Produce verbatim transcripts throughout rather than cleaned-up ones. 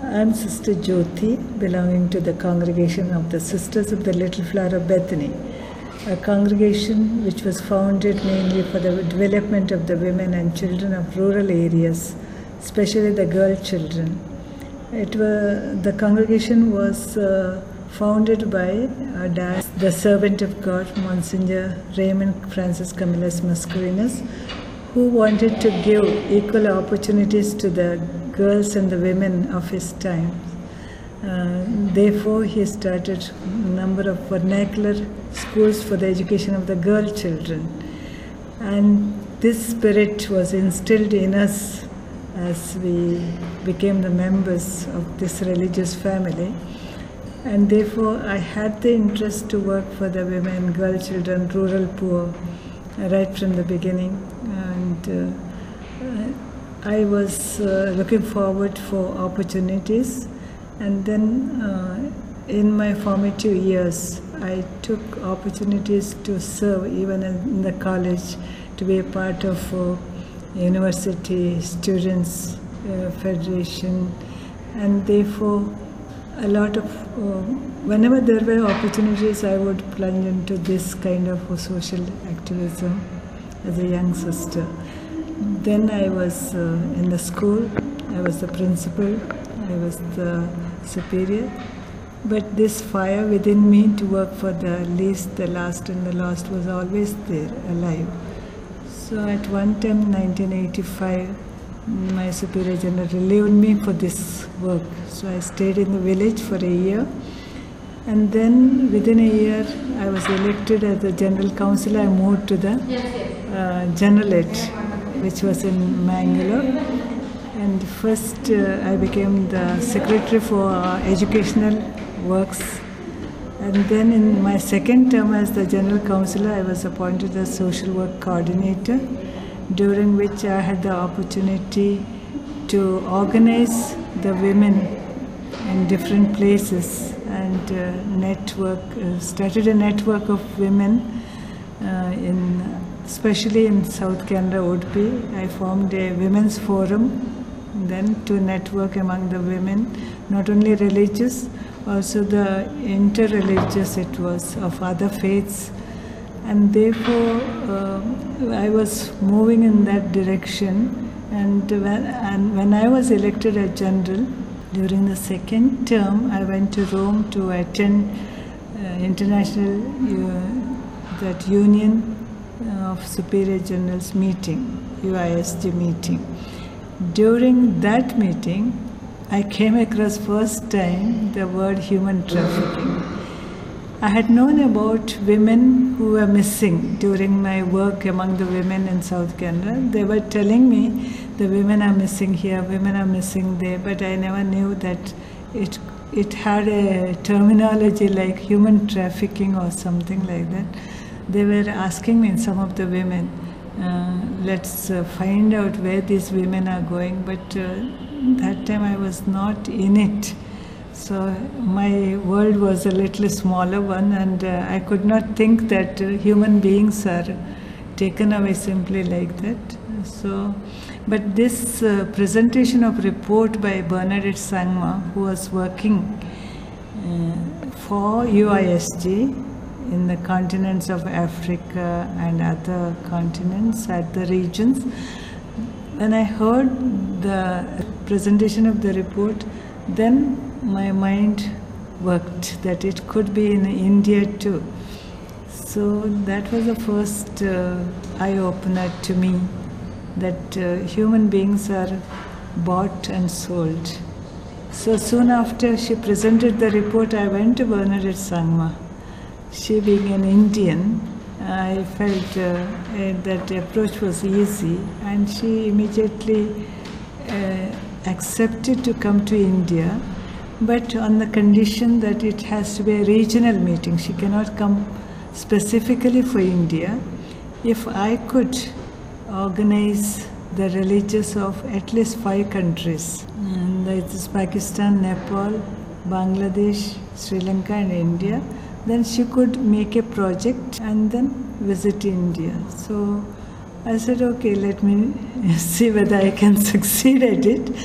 I'm Sister Jyoti, belonging to the congregation of the Sisters of the Little Flower of Bethany, a congregation which was founded mainly for the development of the women and children of rural areas, especially the girl children. It was, the congregation was uh, founded by our dad, the servant of God, Monsignor Raymond Francis Camillus Mascarenhas, who wanted to give equal opportunities to the girls and the women of his time. Uh, therefore, he started a number of vernacular schools for the education of the girl children. And this spirit was instilled in us as we became the members of this religious family. And therefore, I had the interest to work for the women, girl children, rural poor, right from the beginning. And uh, I was uh, looking forward for opportunities. And then uh, in my formative years, I took opportunities to serve even in the college, to be a part of uh, University Students uh, Federation. And therefore, a lot of, uh, whenever there were opportunities, I would plunge into this kind of uh, social activism as a young sister. Then I was uh, in the school, I was the principal, I was the superior. But this fire within me to work for the least, the last and the lost was always there, alive. So at one time, nineteen eighty-five, my superior general relieved me for this work. So I stayed in the village for a year. And then within a year, I was elected as the general councillor. I moved to the uh, generalate, which was in Mangalore. And first, uh, I became the secretary for uh, educational works. And then in my second term as the general councillor, I was appointed as social work coordinator, during which I had the opportunity to organize the women in different places and uh, network, uh, started a network of women uh, in, especially in South Canara, Udupi. I formed a women's forum then to network among the women, not only religious, also the interreligious it was, of other faiths. And therefore, uh, I was moving in that direction. And when, and when I was elected as general, during the second term, I went to Rome to attend uh, international, uh, that Union of Superior Generals meeting, U I S G meeting. During that meeting, I came across first time the word human trafficking. I had known about women who were missing during my work among the women in South Canara. They were telling me the women are missing here, women are missing there, but I never knew that it, it had a terminology like human trafficking or something like that. They were asking me, some of the women, uh, let's uh, find out where these women are going, but uh, that time I was not in it. So my world was a little smaller one, and uh, I could not think that uh, human beings are taken away simply like that. So, but this uh, presentation of report by Bernadette Sangma, who was working uh, for U I S G in the continents of Africa and other continents, at the regions, when I heard the presentation of the report, then my mind worked that it could be in India too. So that was the first uh, eye-opener to me, that uh, human beings are bought and sold. So soon after she presented the report, I went to Bernadette Sangma. She being an Indian, I felt uh, that the approach was easy, and she immediately uh, accepted to come to India, but on the condition that it has to be a regional meeting. She cannot come specifically for India. If I could organize the religious of at least five countries, and that is Pakistan, Nepal, Bangladesh, Sri Lanka and India, then she could make a project and then visit India. So I said, okay, let me see whether I can succeed at it.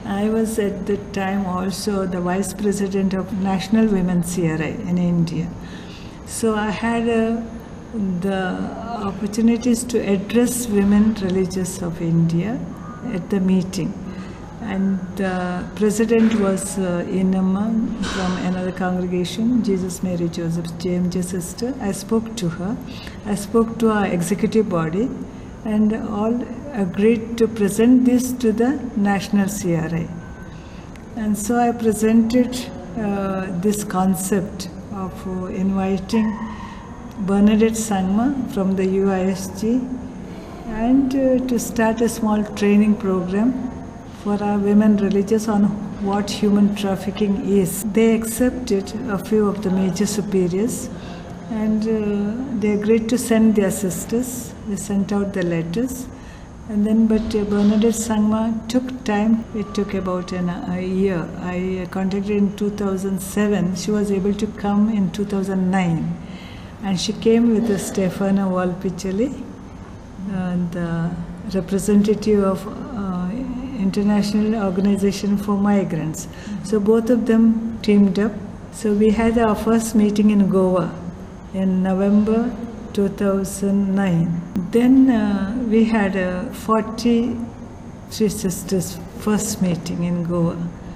I was at the time also the Vice President of National Women's C R I in India. So I had uh, the opportunities to address women religious of India at the meeting. And the president was uh, Inamma from another congregation, Jesus Mary Joseph J M J sister. I spoke to her. I spoke to our executive body, and all agreed to present this to the national C R I. And so I presented uh, this concept of uh, inviting Bernadette Sangma from the U I S G and uh, to start a small training program for our women religious on what human trafficking is. They accepted a few of the major superiors, and uh, they agreed to send their sisters. They sent out the letters. And then, but uh, Bernadette Sangma took time. It took about an, a year. I contacted in two thousand seven. She was able to come in two thousand nine. And she came with a Stefano Volpicelli, uh, the representative of uh, International Organization for Migrants. So both of them teamed up. So we had our first meeting in Goa in November two thousand nine. Then uh, we had a forty-three sisters first meeting in Goa.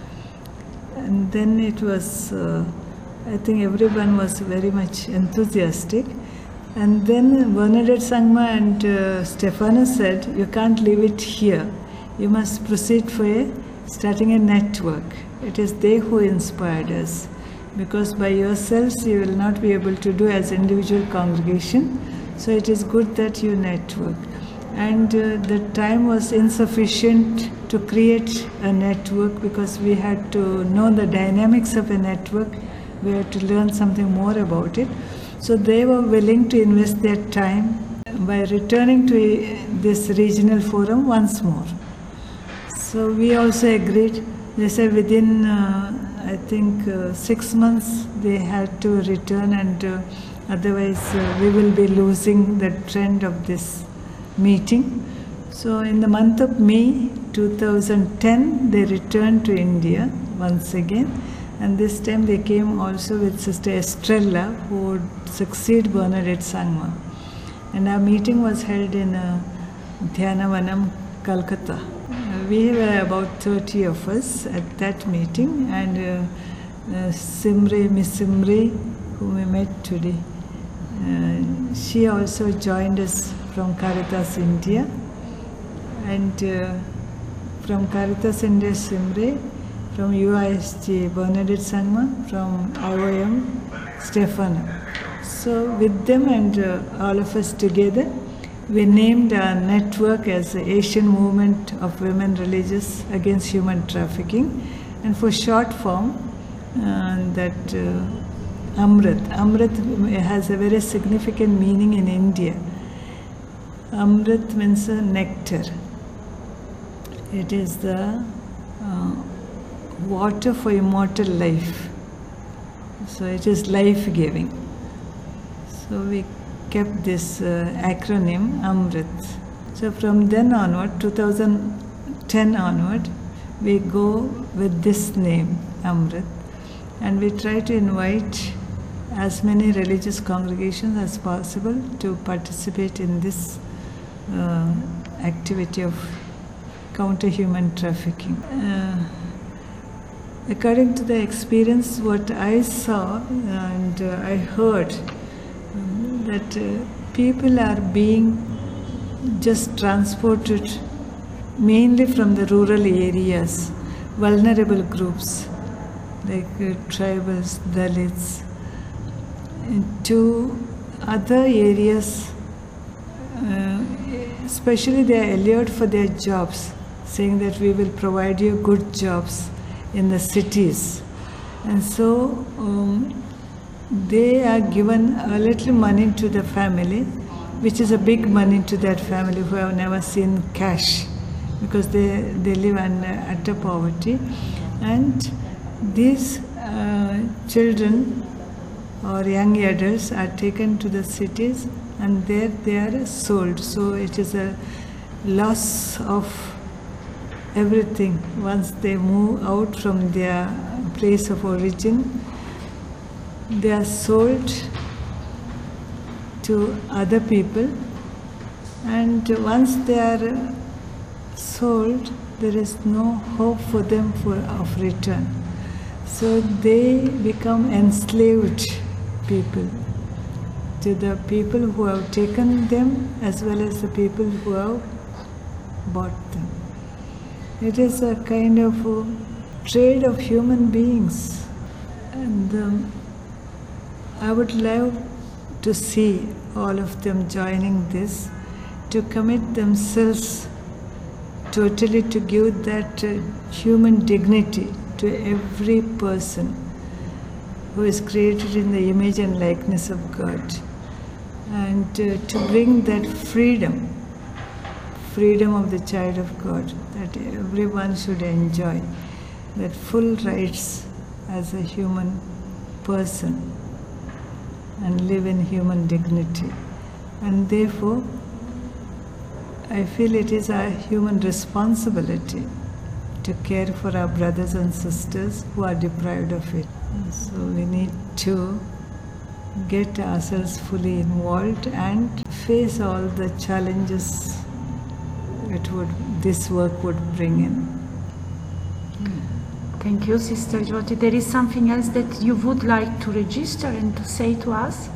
And then it was, uh, I think everyone was very much enthusiastic. And then Bernadette Sangma and uh, Stefano said, you can't leave it here. You must proceed for a, starting a network. It is they who inspired us. Because by yourselves you will not be able to do as individual congregation. So it is good that you network. And uh, the time was insufficient to create a network because we had to know the dynamics of a network. We had to learn something more about it. So they were willing to invest their time by returning to a, this regional forum once more. So we also agreed. They said within, uh, I think, uh, six months they had to return, and uh, otherwise uh, we will be losing the trend of this meeting. So in the month of May two thousand ten, they returned to India once again. And this time they came also with Sister Estrella, who would succeed Bernadette Sangma. And our meeting was held in uh, Dhyanavanam, Calcutta. Uh, we were about thirty of us at that meeting, and uh, uh, Simri, Miss Simri, whom we met today, uh, she also joined us from Caritas India. And uh, from Caritas India, Simri, from U I S G, Bernadette Sangma, from I O M, Stefano. So with them and uh, all of us together, we named our network as the Asian Movement of Women Religious Against Human Trafficking. And for short form, uh, that uh, Amrit. Amrit has a very significant meaning in India. Amrit means a nectar. It is the uh, water for immortal life. So it is life-giving. So we kept this uh, acronym Amrit. So from then onward, two thousand ten onward, we go with this name, Amrit. And we try to invite as many religious congregations as possible to participate in this uh, activity of counter-human trafficking. Uh, according to the experience, what I saw and uh, I heard, um, that uh, people are being just transported mainly from the rural areas, vulnerable groups like uh, tribals, Dalits, to other areas. Uh, especially they are allured for their jobs, saying that we will provide you good jobs in the cities. And so um, they are given a little money to the family, which is a big money to that family who have never seen cash, because they, they live under utter poverty. And these uh, children or young adults are taken to the cities, and there they are sold. So it is a loss of everything. Once they move out from their place of origin, they are sold to other people, and once they are sold, there is no hope for them for of return. So they become enslaved people to the people who have taken them as well as the people who have bought them. It is a kind of a trade of human beings, and um, I would love to see all of them joining this, to commit themselves totally to give that uh, human dignity to every person who is created in the image and likeness of God, and uh, to bring that freedom, freedom of the child of God, that everyone should enjoy, that full rights as a human person and live in human dignity. And therefore, I feel it is our human responsibility to care for our brothers and sisters who are deprived of it. So we need to get ourselves fully involved and face all the challenges it would, this work would bring in. Thank you, Sister Jyoti. There is something else that you would like to register and to say to us?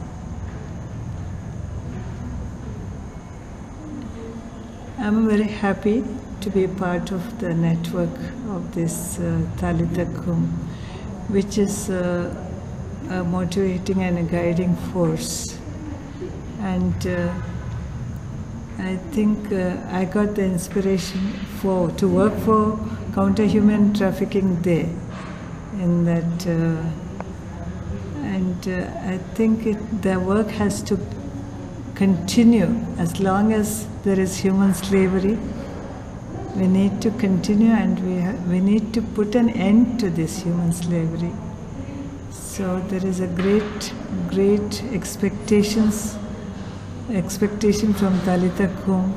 I'm very happy to be part of the network of this uh, Talitha Kum, which is uh, a motivating and a guiding force. And uh, I think uh, I got the inspiration for to work for Counter Human Trafficking there, in that, uh, and uh, I think it, the work has to continue as long as there is human slavery. We need to continue, and we ha we need to put an end to this human slavery. So there is a great, great expectations, expectation from Talitha Kum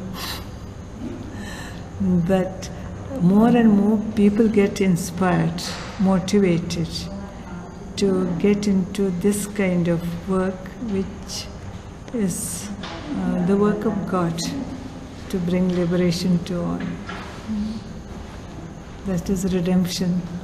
that more and more people get inspired, motivated to get into this kind of work, which is uh, the work of God to bring liberation to all. That is redemption.